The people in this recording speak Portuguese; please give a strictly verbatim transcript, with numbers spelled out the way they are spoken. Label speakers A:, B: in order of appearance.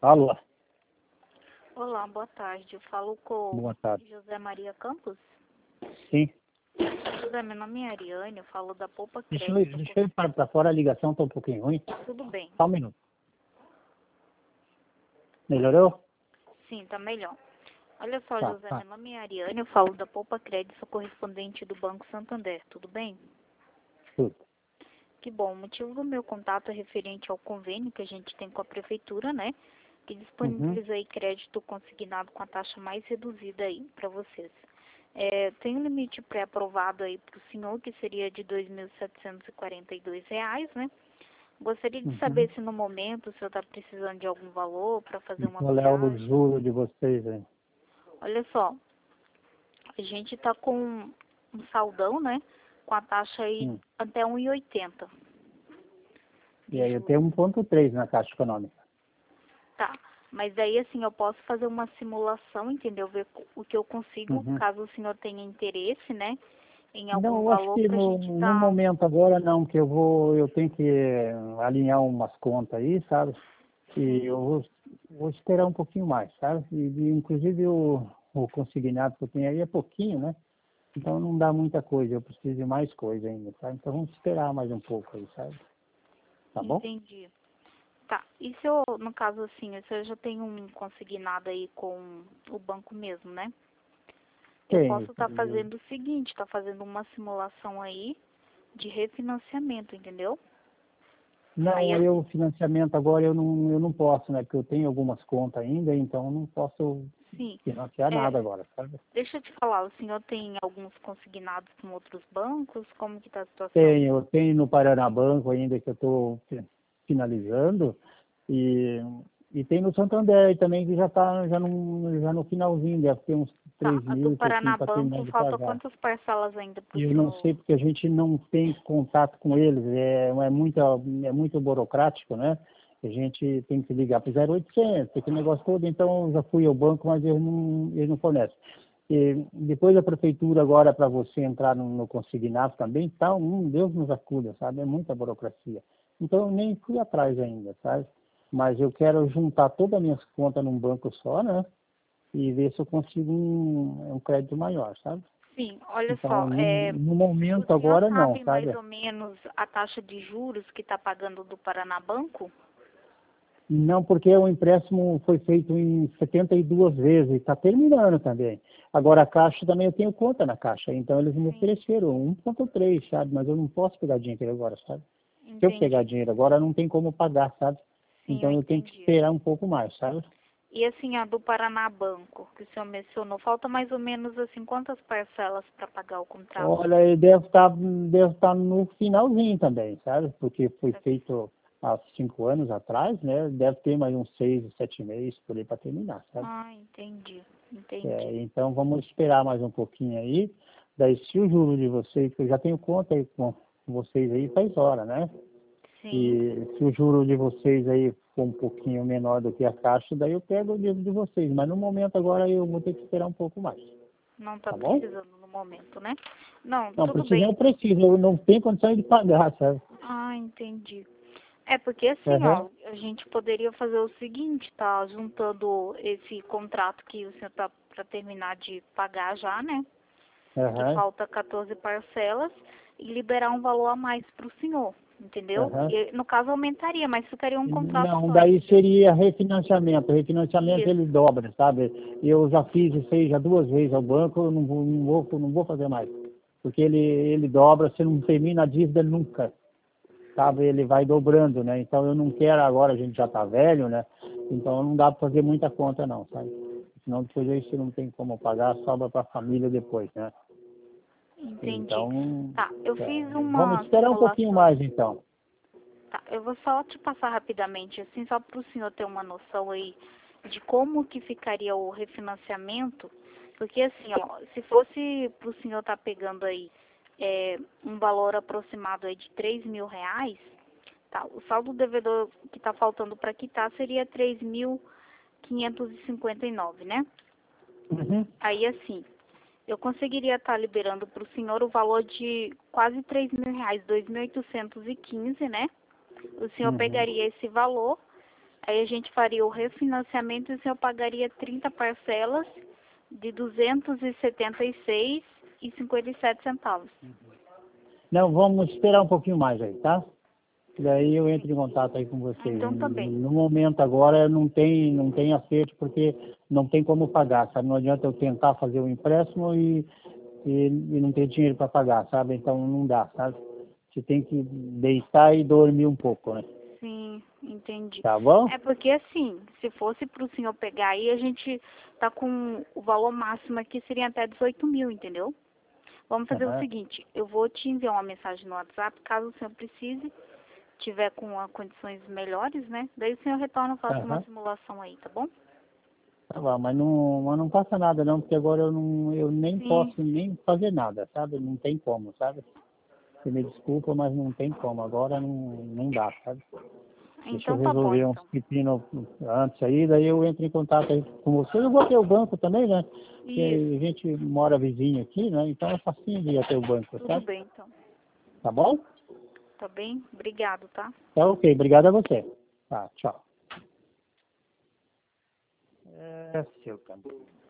A: Alô,
B: Olá, boa tarde. Eu falo com
A: boa tarde.
B: José Maria Campos.
A: Sim,
B: José, meu nome é Ariane, eu falo da Poupa
A: deixa eu,
B: Crédito.
A: deixa eu ir para pra fora, a ligação está um pouquinho ruim.
B: Tudo bem?
A: Só um minuto. Melhorou?
B: Sim, tá melhor. Olha só,
A: Tá,
B: José,
A: tá.
B: meu nome é Ariane, eu falo da Poupa Crédito, sou correspondente do Banco Santander. Tudo bem?
A: Tudo.
B: Que bom. O motivo do meu contato é referente ao convênio que a gente tem com a Prefeitura, né? Que
A: Uhum.
B: disponibiliza aí crédito consignado com a taxa mais reduzida aí para vocês. É, tem um limite pré-aprovado aí para o senhor, que seria de dois mil setecentos e quarenta e dois reais, né? Gostaria de
A: Uhum.
B: saber se no momento o senhor está precisando de algum valor para fazer
A: E
B: uma
A: qual é o
B: viagem.
A: juro de vocês aí?
B: Olha só, a gente está com um saldão, né? Com a taxa aí
A: Hum.
B: até um e oitenta
A: E
B: de
A: aí eu
B: juros.
A: tenho um ponto três na Caixa Econômica.
B: Tá, mas daí assim eu posso fazer uma simulação, entendeu? Ver o que eu consigo,
A: Uhum.
B: caso o senhor tenha interesse, né? Em
A: Não,
B: algum
A: eu acho
B: valor
A: que
B: pra
A: no,
B: gente
A: no
B: tá.
A: momento agora não, que eu vou, eu tenho que alinhar umas contas aí, sabe? E
B: Sim,
A: eu vou, vou esperar um pouquinho mais, sabe? E, e, inclusive o, o consignado que eu tenho aí é pouquinho, né? Então não dá muita coisa, eu preciso de mais coisa ainda, tá? Então vamos esperar mais um pouco aí, sabe? Tá bom?
B: entendi. Tá, e se eu, no caso assim, se eu já tenho um consignado aí com o banco mesmo, né? Eu
A: Tenho.
B: posso estar fazendo o seguinte, tá fazendo uma simulação aí de refinanciamento, entendeu? Aí
A: Não, eu
B: assim,
A: financiamento agora eu não, eu não posso, né? Porque eu tenho algumas contas ainda, então eu não posso
B: sim,
A: financiar
B: é,
A: nada agora, sabe?
B: deixa eu te falar, o senhor tem alguns consignados com outros bancos? Como que tá a situação?
A: Tenho, eu tenho no Paranabanco ainda que eu estou finalizando e, e tem no Santander também que já está já no, já no finalzinho, deve ter uns
B: Tá,
A: três
B: a do
A: mil que eu tenho para terminar
B: Paranabanco
A: de
B: falta
A: pagar.
B: quantas parcelas ainda pro
A: E eu não
B: senhor?
A: sei porque a gente não tem contato com eles, é, é, muito, é muito burocrático, né? A gente tem que ligar para o zero oitocentos, aquele negócio todo, então eu já fui ao banco, mas eles não, eles não fornecem. E depois a prefeitura agora para você entrar no, no consignado também, tá, um Deus nos acuda, sabe? É muita burocracia. Então eu nem fui atrás ainda, sabe? Mas eu quero juntar todas as minhas contas num banco só, né? E ver se eu consigo um, um crédito maior, sabe?
B: Sim, olha
A: Então,
B: só,
A: no,
B: é,
A: no
B: o
A: momento
B: senhor
A: agora não,
B: sabe mais
A: sabe?
B: ou menos a taxa de juros que está pagando do Paranabanco?
A: Não, porque o empréstimo foi feito em setenta e duas vezes, está terminando também. Agora a Caixa também eu tenho conta na Caixa, então eles me
B: Sim,
A: ofereceram um ponto três, sabe? Mas eu não posso pegar dinheiro agora, sabe? Se eu pegar
B: entendi.
A: dinheiro agora, não tem como pagar, sabe?
B: Sim, eu
A: Então eu tenho que
B: entendi.
A: esperar um pouco mais, sabe?
B: E assim, a do Paranabanco, que o senhor mencionou, falta mais ou menos assim, quantas parcelas para pagar o contrato?
A: Olha, ele deve estar deve estar no finalzinho também, sabe? Porque foi feito há cinco anos atrás, né? Deve ter mais uns seis, sete meses por aí para terminar, sabe?
B: Ah, entendi,
A: É,
B: entendi.
A: então vamos esperar mais um pouquinho aí. Daí se o juro de vocês, que eu já tenho conta aí com vocês aí faz hora, né?
B: Sim,
A: E se o juro de vocês aí for um pouquinho menor do que a Caixa, daí eu pego o dinheiro de vocês. Mas no momento agora eu vou ter que esperar um pouco mais,
B: não está
A: tá bom?
B: precisando no momento, né? Não,
A: Não,
B: tudo
A: precisar
B: bem.
A: eu preciso, eu não tenho condição de pagar, sabe?
B: Ah, entendi. É porque assim,
A: Aham,
B: ó, a gente poderia fazer o seguinte, tá? Juntando esse contrato que o senhor tá para terminar de pagar já, né? Que
A: aham,
B: falta quatorze parcelas e liberar um valor a mais para o senhor, entendeu?
A: aham.
B: E, no caso aumentaria, mas ficaria um contrato
A: Não,
B: só,
A: daí
B: entendeu?
A: seria refinanciamento. Refinanciamento ele
B: Isso.
A: dobra, sabe? Eu já fiz isso aí já duas vezes ao banco, eu não vou, não vou, não vou fazer mais. Porque ele, ele dobra, você não termina a dívida nunca, sabe? Ele vai dobrando, né? Então eu não quero agora, a gente já tá velho, né? Então não dá para fazer muita conta não, sabe? Senão depois aí você não tem como pagar, sobra para a família depois, né?
B: Entendi.
A: Então,
B: Tá, eu
A: é,
B: fiz
A: vamos
B: uma
A: esperar um pouquinho
B: simulação.
A: mais então.
B: Tá, eu vou só te passar rapidamente, assim, só para o senhor ter uma noção aí de como que ficaria o refinanciamento, porque assim, ó, se fosse para o senhor estar pegando aí é, um valor aproximado aí de três mil reais, tá, o saldo devedor que está faltando para quitar seria três mil quinhentos e cinquenta e nove, né?
A: Uhum,
B: Aí assim, eu conseguiria estar liberando para o senhor o valor de quase três mil reais, dois mil oitocentos e quinze, né? O senhor
A: uhum.
B: pegaria esse valor, Aí a gente faria o refinanciamento e o senhor pagaria trinta parcelas de duzentos e setenta e seis reais e cinquenta e sete centavos.
A: Não, vamos esperar um pouquinho mais aí, tá? Daí eu entro em contato aí com vocês.
B: Então tá bem.
A: No momento agora não tem, não tem acerto porque não tem como pagar, sabe? Não adianta eu tentar fazer o empréstimo e, e, e não ter dinheiro para pagar, sabe? Então não dá, sabe? Você tem que deitar e dormir um pouco, né?
B: Sim, entendi.
A: Tá bom?
B: É porque assim, se fosse para o senhor pegar aí, a gente tá com o valor máximo aqui, seria até dezoito mil, entendeu? Vamos fazer o
A: Aham.
B: seguinte, eu vou te enviar uma mensagem no WhatsApp, caso o senhor precise, tiver com a condições melhores, né? Daí o senhor retorna e faça uma
A: Aham.
B: simulação aí, tá bom?
A: Tá bom, mas não, mas não passa nada não, porque agora eu, não, eu nem
B: Sim,
A: posso nem fazer nada, sabe? Não tem como, sabe? Você me desculpa, mas não tem como. Agora não, não dá, sabe? Deixa eu
B: então tá bom,
A: resolver uns
B: então.
A: pepinos antes aí, daí eu entro em contato aí com você. Eu vou até o banco também, né? Porque
B: Isso,
A: a gente mora vizinho aqui, né? Então é facinho de ir até o banco,
B: tudo
A: sabe?
B: bem, então.
A: Tá bom?
B: Tá bem? Obrigado, tá?
A: Tá ok. Obrigado a você. Tá, tchau. É, seu campo.